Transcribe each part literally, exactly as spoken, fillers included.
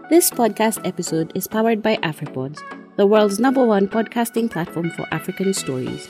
This podcast episode is powered by AfriPods, the world's number one podcasting platform for African stories.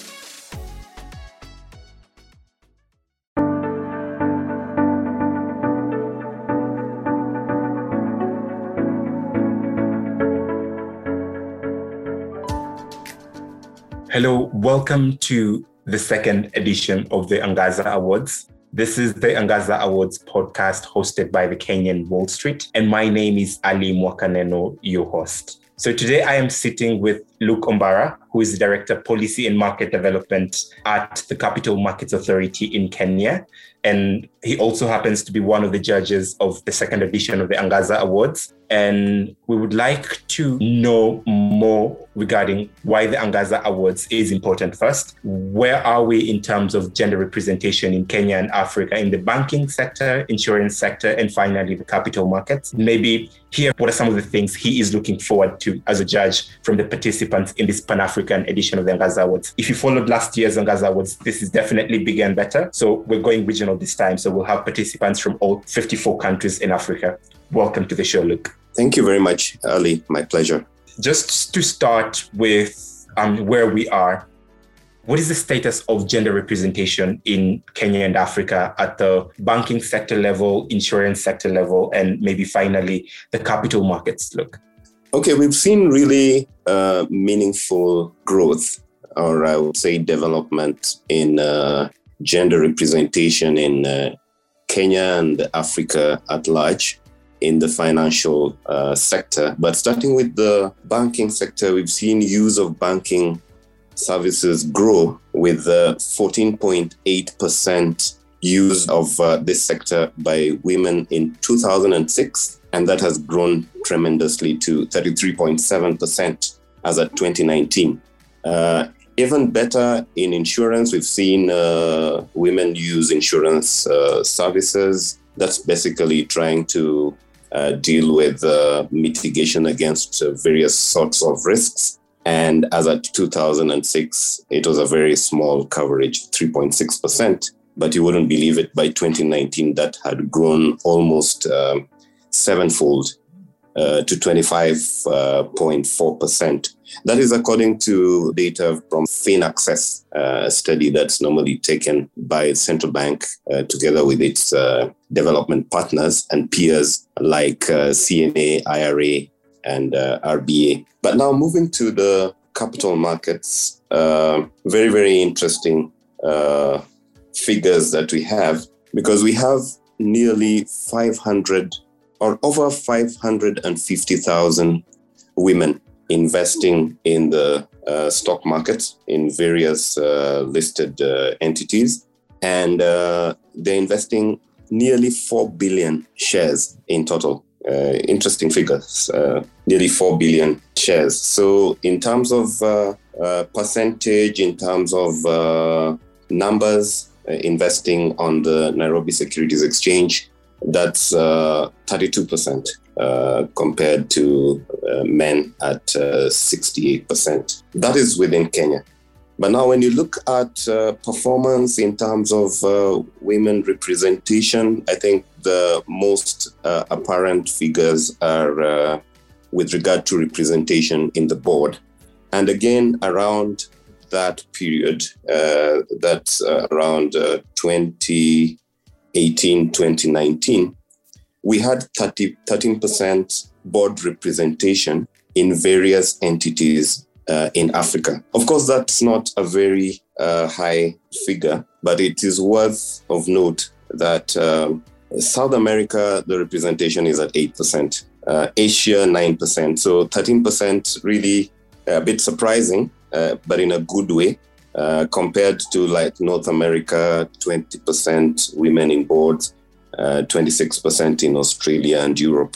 Hello, welcome to the second edition of the Angaza Awards. This is the Angaza Awards podcast hosted by the Kenyan Wall Street, and my name is Ali Mwakaneno, your host. So today I am sitting with Luke Ombara, who is the Director of Policy and Market Development at the Capital Markets Authority in Kenya. And he also happens to be one of the judges of the second edition of the Angaza Awards. And we would like to know more regarding why the Angaza Awards is important first. Where are we in terms of gender representation in Kenya and Africa in the banking sector, insurance sector, and finally the capital markets? Maybe hear what are some of the things he is looking forward to as a judge from the participants in this Pan-African edition of the Angaza Awards. If you followed last year's Angaza Awards, this is definitely bigger and better. So we're going regional this time. So we'll have participants from all fifty-four countries in Africa. Welcome to the show, Luke. Thank you very much, Ali. My pleasure. Just to start with um, where we are, what is the status of gender representation in Kenya and Africa at the banking sector level, insurance sector level, and maybe finally the capital markets, Luke? Okay, we've seen really uh, meaningful growth, or I would say development in uh, gender representation in uh, Kenya and Africa at large in the financial uh, sector. But starting with the banking sector, we've seen use of banking services grow with uh, fourteen point eight percent use of uh, this sector by women in two thousand six, and that has grown tremendously to thirty-three point seven percent as at twenty nineteen. Uh, even better in insurance, we've seen uh, women use insurance uh, services. That's basically trying to uh, deal with uh, mitigation against uh, various sorts of risks. And as at two thousand six, it was a very small coverage, three point six percent. But you wouldn't believe it, by twenty nineteen, that had grown almost um, sevenfold uh, to twenty-five point four percent. That is according to data from FinAccess, uh, a study that's normally taken by Central Bank uh, together with its uh, development partners and peers like uh, C N A, I R A, and uh, R B A. But now moving to the capital markets, uh, very, very interesting uh, figures that we have, because we have nearly five hundred or over five hundred fifty thousand women investing in the uh, stock market in various uh, listed uh, entities. And uh, they're investing nearly four billion shares in total. Uh, interesting figures, uh, nearly four billion shares. So in terms of uh, uh, percentage, in terms of uh, numbers, uh, investing on the Nairobi Securities Exchange, that's uh, thirty-two percent uh, compared to uh, men at uh, sixty-eight percent. That is within Kenya. But now when you look at uh, performance in terms of uh, women representation, I think the most uh, apparent figures are uh, with regard to representation in the board. And again, around that period, uh, that's uh, around uh, twenty eighteen, twenty nineteen, we had thirteen percent board representation in various entities uh, in Africa. Of course, that's not a very uh, high figure, but it is worth of note that um, South America, the representation is at eight percent, uh, Asia, nine percent. So thirteen percent really a bit surprising, uh, but in a good way. Uh, compared to like North America, twenty percent women in boards, uh, twenty-six percent in Australia and Europe.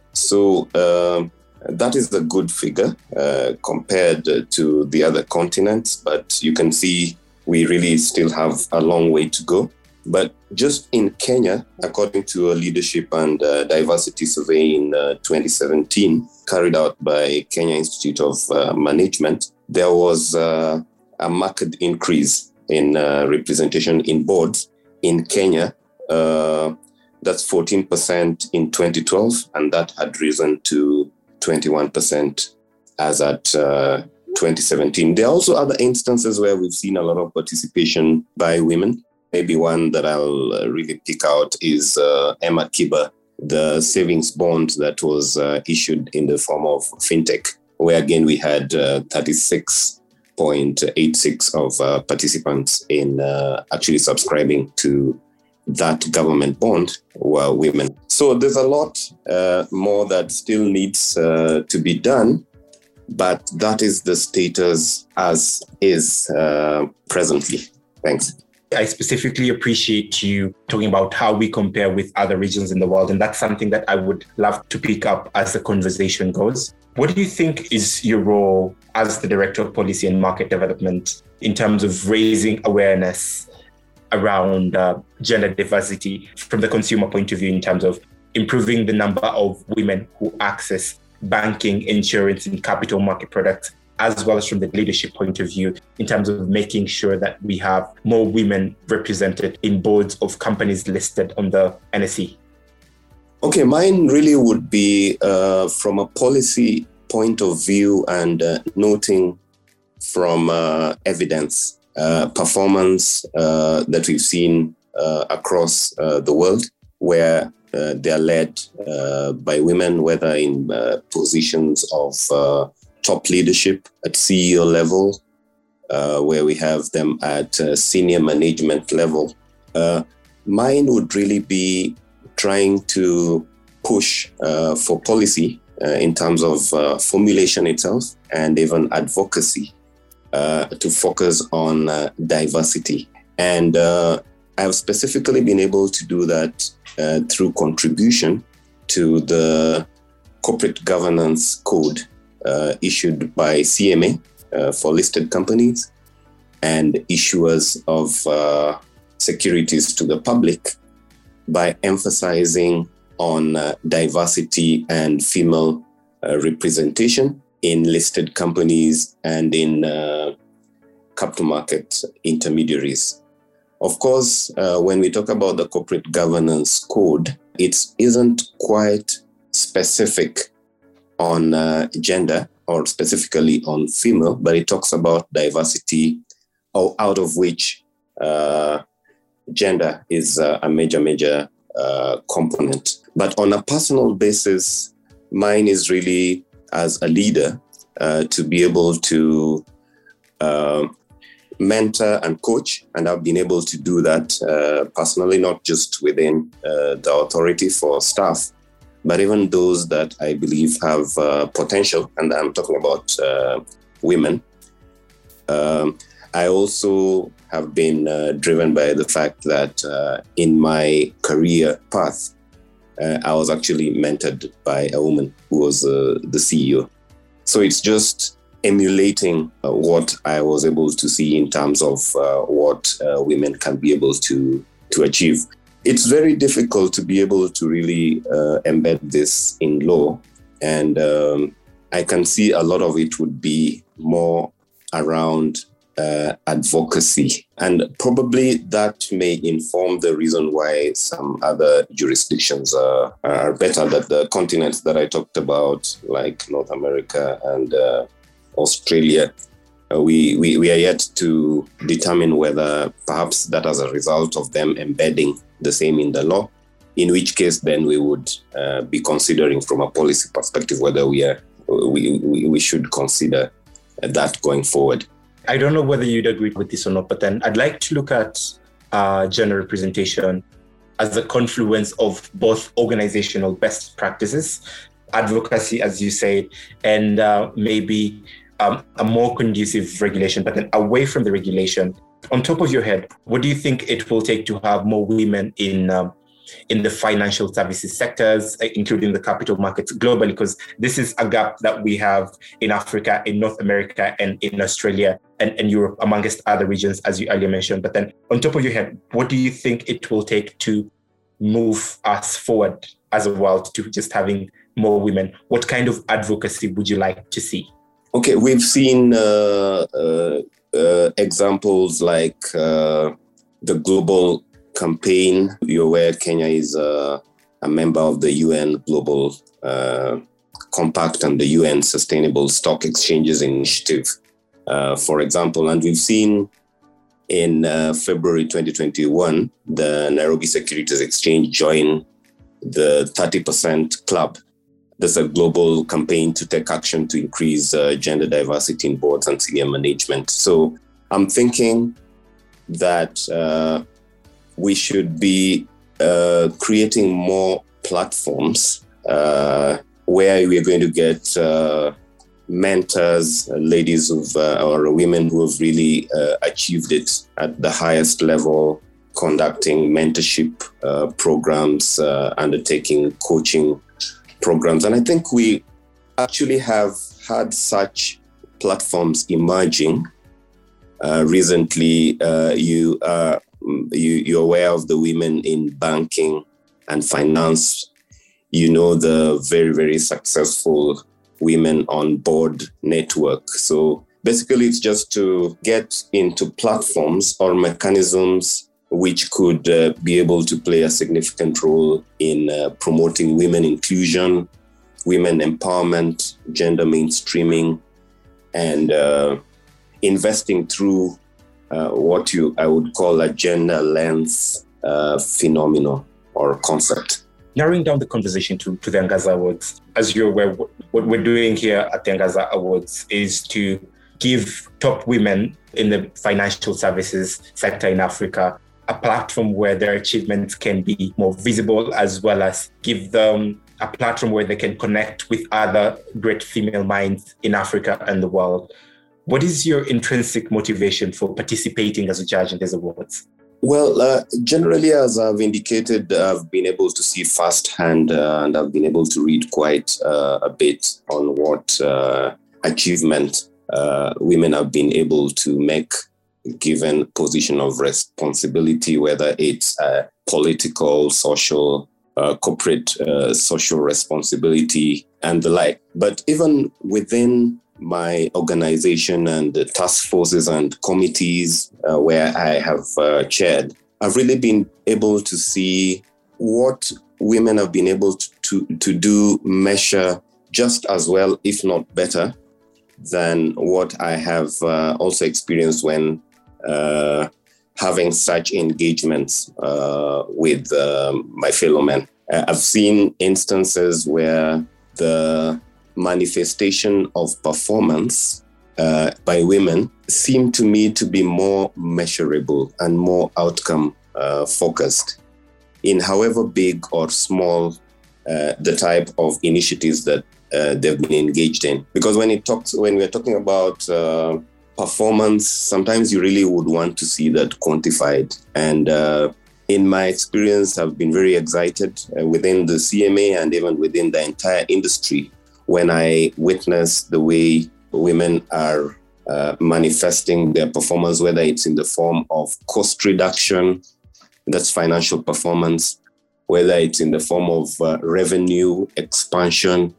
So uh, that is a good figure uh, compared to the other continents, but you can see we really still have a long way to go. But just in Kenya, according to a leadership and uh, diversity survey in uh, twenty seventeen, carried out by Kenya Institute of uh, Management, there was uh, a marked increase in uh, representation in boards in Kenya, uh, That's fourteen percent in twenty twelve, and that had risen to twenty-one percent as at uh, twenty seventeen. There are also other instances where we've seen a lot of participation by women. Maybe one that I'll uh, really pick out is uh, Emma Kiba, the savings bond that was uh, issued in the form of fintech, where again we had uh, thirty-six point eight six of uh, participants in uh, actually subscribing to that government bond were women. So there's a lot uh, more that still needs uh, to be done, but that is the status as is uh, presently. Thanks. I specifically appreciate you talking about how we compare with other regions in the world, and that's something that I would love to pick up as the conversation goes. What do you think is your role as the Director of Policy and Market Development in terms of raising awareness around uh, gender diversity from the consumer point of view, in terms of improving the number of women who access banking, insurance, and capital market products, as well as from the leadership point of view, in terms of making sure that we have more women represented in boards of companies listed on the N S E? Okay, mine really would be uh, from a policy point of view and uh, noting from uh, evidence, uh, performance uh, that we've seen uh, across uh, the world, where uh, they are led uh, by women, whether in uh, positions of uh, top leadership at C E O level, uh, where we have them at uh, senior management level. Uh, mine would really be trying to push uh, for policy uh, in terms of uh, formulation itself and even advocacy uh, to focus on uh, diversity. And uh, I've specifically been able to do that uh, through contribution to the corporate governance code uh, issued by C M A uh, for listed companies and issuers of uh, securities to the public, by emphasizing on uh, diversity and female uh, representation in listed companies and in uh, capital market intermediaries. Of course, uh, when we talk about the corporate governance code, it isn't quite specific on uh, gender or specifically on female, but it talks about diversity, or out of which uh, gender is uh, a major, major uh, component. But on a personal basis, mine is really as a leader uh, to be able to uh, mentor and coach. And I've been able to do that uh, personally, not just within uh, the authority for staff, but even those that I believe have uh, potential. And I'm talking about uh, women. Um, I also have been uh, driven by the fact that uh, in my career path, uh, I was actually mentored by a woman who was uh, the C E O. So it's just emulating uh, what I was able to see in terms of uh, what uh, women can be able to, to achieve. It's very difficult to be able to really uh, embed this in law. And um, I can see a lot of it would be more around Uh, advocacy. And probably that may inform the reason why some other jurisdictions uh, are better, that the continents that I talked about, like North America and uh, Australia, uh, we, we, we are yet to determine whether perhaps that as a result of them embedding the same in the law, in which case then we would uh, be considering from a policy perspective whether we are we, we, we should consider that going forward. I don't know whether you'd agree with this or not, but then I'd like to look at uh, gender representation as a confluence of both organizational best practices, advocacy, as you say, and uh, maybe um, a more conducive regulation, but then away from the regulation. On top of your head, what do you think it will take to have more women in um, in the financial services sectors, including the capital markets globally? Because this is a gap that we have in Africa, in North America, and in Australia and, and Europe, amongst other regions, as you earlier mentioned. But then on top of your head, what do you think it will take to move us forward as a world to just having more women? What kind of advocacy would you like to see? Okay, we've seen uh, uh, uh, examples like uh, the Global campaign. You're aware Kenya is uh, a member of the U N Global uh, Compact and the U N Sustainable Stock Exchanges Initiative, uh, for example. And we've seen in uh, February twenty twenty-one, the Nairobi Securities Exchange joined the thirty percent club. There's a global campaign to take action to increase uh, gender diversity in boards and senior management. So I'm thinking that uh, we should be uh, creating more platforms uh, where we are going to get uh, mentors, uh, ladies who've, uh, or women who have really uh, achieved it at the highest level, conducting mentorship uh, programs, uh, undertaking coaching programs. And I think we actually have had such platforms emerging. Uh, recently, uh, you are you, you're aware of the women in banking and finance. You know the very, very successful Women on Board network. So basically, it's just to get into platforms or mechanisms which could uh, be able to play a significant role in uh, promoting women inclusion, women empowerment, gender mainstreaming, and uh, investing through uh, what you I would call a gender lens uh, phenomenon or concept. Narrowing down the conversation to, to the Angaza Awards, as you're aware, what we're doing here at the Angaza Awards is to give top women in the financial services sector in Africa a platform where their achievements can be more visible, as well as give them a platform where they can connect with other great female minds in Africa and the world. What is your intrinsic motivation for participating as a judge in these awards? Well, uh, generally, as I've indicated, I've been able to see firsthand uh, and I've been able to read quite uh, a bit on what uh, achievement uh, women have been able to make given position of responsibility, whether it's uh, political, social, uh, corporate, uh, social responsibility and the like. But even within my organization and the task forces and committees uh, where I have uh, chaired, I've really been able to see what women have been able to, to, to do, measure just as well, if not better, than what I have uh, also experienced when uh, having such engagements uh, with uh, my fellow men. Uh, I've seen instances where the manifestation of performance uh, by women seem to me to be more measurable and more outcome uh, focused in however big or small uh, the type of initiatives that uh, they've been engaged in. Because when it talks, when we're talking about uh, performance, sometimes you really would want to see that quantified. And uh, in my experience, I've been very excited uh, within the C M A and even within the entire industry when I witness the way women are uh, manifesting their performance, whether it's in the form of cost reduction, that's financial performance, whether it's in the form of uh, revenue expansion,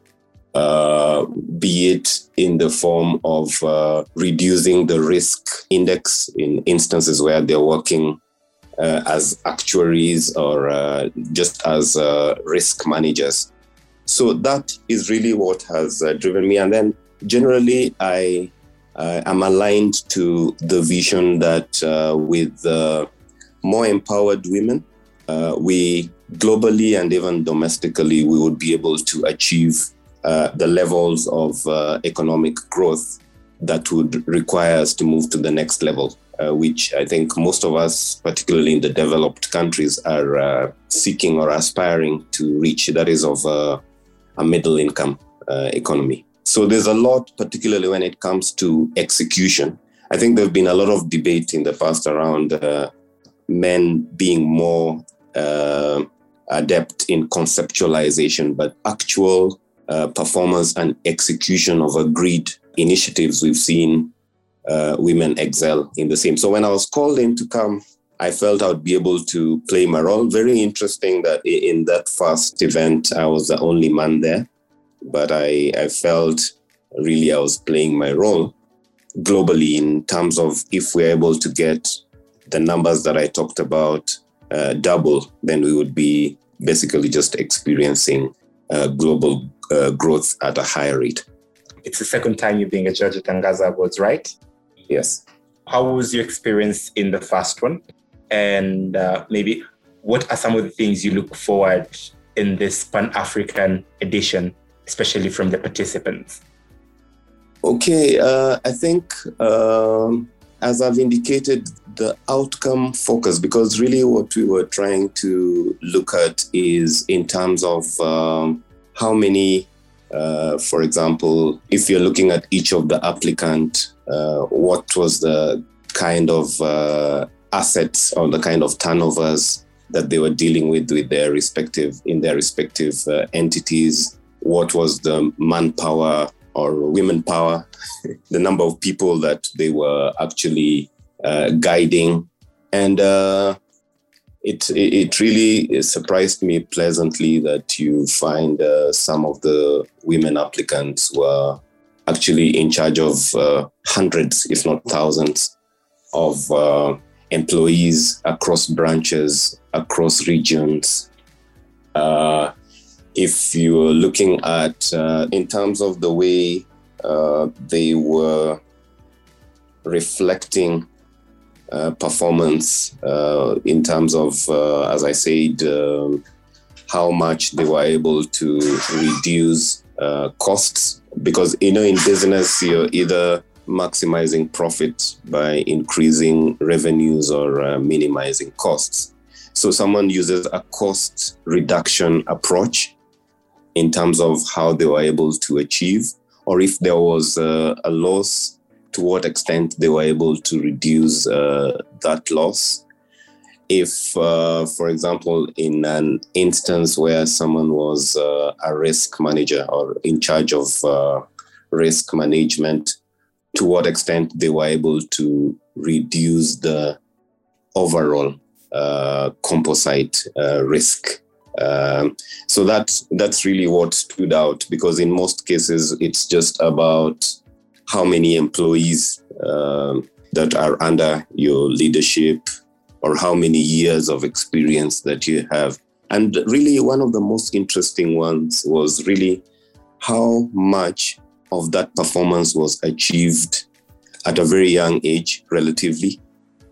uh, be it in the form of uh, reducing the risk index in instances where they're working uh, as actuaries or uh, just as uh, risk managers. So that is really what has uh, driven me. And then generally, I uh, am aligned to the vision that uh, with uh, more empowered women, uh, we globally and even domestically, we would be able to achieve uh, the levels of uh, economic growth that would require us to move to the next level, uh, which I think most of us, particularly in the developed countries, are uh, seeking or aspiring to reach. That is of uh, a middle income uh, economy. So there's a lot, particularly when it comes to execution. I think there's been a lot of debate in the past around uh, men being more uh, adept in conceptualization, but actual uh, performance and execution of agreed initiatives, we've seen uh, women excel in the same. So when I was called in to come, I felt I would be able to play my role. Very interesting that in that first event, I was the only man there, but I, I felt really I was playing my role globally in terms of if we're able to get the numbers that I talked about uh, double, then we would be basically just experiencing uh, global uh, growth at a higher rate. It's the second time you're being a judge at Angaza Awards, right? Yes. How was your experience in the first one? And uh, maybe what are some of the things you look forward in this Pan-African edition, especially from the participants? Okay, uh, I think um, as I've indicated, the outcome focus, because really what we were trying to look at is in terms of um, how many, uh, for example, if you're looking at each of the applicant, uh, what was the kind of uh, assets or the kind of turnovers that they were dealing with with their respective in their respective uh, entities? What was the manpower or women power, the number of people that they were actually uh, guiding, and uh, it it really surprised me pleasantly that you find uh, some of the women applicants were actually in charge of uh, hundreds, if not thousands, of uh, employees across branches, across regions. Uh, if you're looking at, uh, in terms of the way uh, they were reflecting uh, performance uh, in terms of, uh, as I said, uh, how much they were able to reduce uh, costs. Because, you know, in business, you're either maximizing profit by increasing revenues or uh, minimizing costs. So someone uses a cost reduction approach in terms of how they were able to achieve, or if there was uh, a loss, to what extent they were able to reduce uh, that loss. If, uh, for example, in an instance where someone was uh, a risk manager or in charge of uh, risk management, to what extent they were able to reduce the overall uh, composite uh, risk. Um, so that's, that's really what stood out, because in most cases, it's just about how many employees uh, that are under your leadership, or how many years of experience that you have. And really, one of the most interesting ones was really how much of that performance was achieved at a very young age, relatively,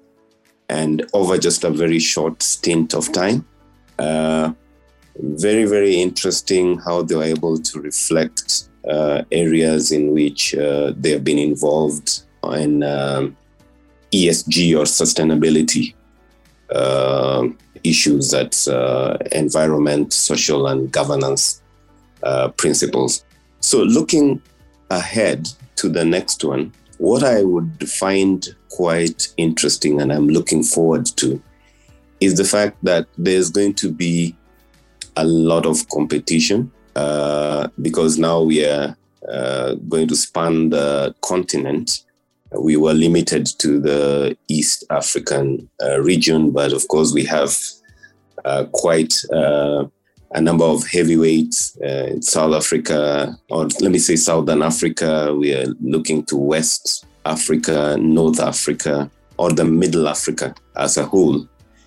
and over just a very short stint of time. Uh, very, very interesting how they were able to reflect uh, areas in which uh, they have been involved in um, E S G or sustainability uh, issues, that's uh, environment, social, and governance uh, principles. So looking ahead to the next one, what I would find quite interesting and I'm looking forward to is the fact that there's going to be a lot of competition uh, because now we are uh, going to span the continent. We were limited to the East African uh, region, but of course we have uh, quite uh, a number of heavyweights uh, in South Africa, or let me say Southern Africa. We are looking to West Africa, North Africa, or the Middle Africa as a whole.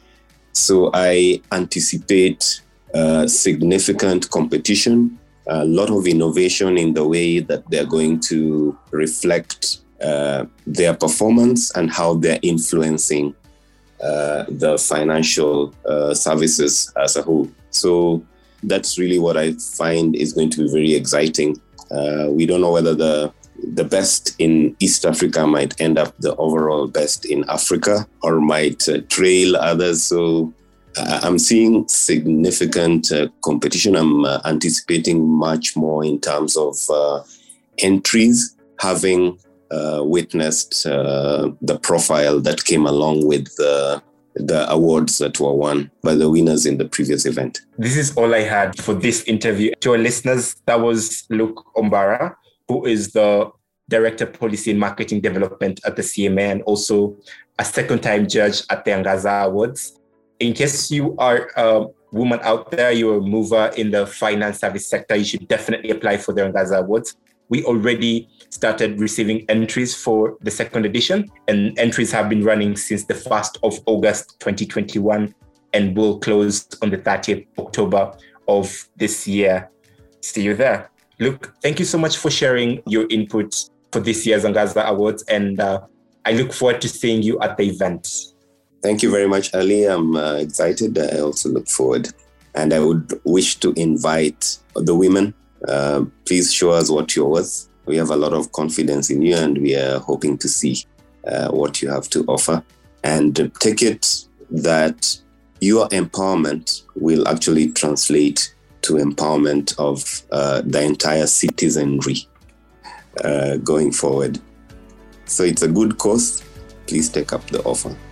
So I anticipate uh, significant competition, a lot of innovation in the way that they're going to reflect uh, their performance and how they're influencing uh, the financial uh, services as a whole. So that's really what I find is going to be very exciting. Uh, we don't know whether the the best in East Africa might end up the overall best in Africa or might uh, trail others. So uh, I'm seeing significant uh, competition. I'm uh, anticipating much more in terms of uh, entries, having uh, witnessed uh, the profile that came along with the the awards that were won by the winners in the previous event. This is all I had for this interview. To our listeners, that was Luke Ombara, who is the Director of Policy and Marketing Development at the C M A and also a second-time judge at the Angaza Awards. In case you are a woman out there, you're a mover in the finance service sector, you should definitely apply for the Angaza Awards. We already started receiving entries for the second edition, and entries have been running since the first of August twenty twenty-one. and will close on the thirtieth of October of this year. See you there. Luke, thank you so much for sharing your input for this year's Angaza Awards, and uh, I look forward to seeing you at the event. Thank you very much, Ali. I'm uh, excited. I also look forward. And I would wish to invite the women. Uh, please show us what you're worth. We have a lot of confidence in you, and we are hoping to see uh, what you have to offer. And take it that your empowerment will actually translate to empowerment of uh, the entire citizenry uh, going forward. So it's a good cause. Please take up the offer.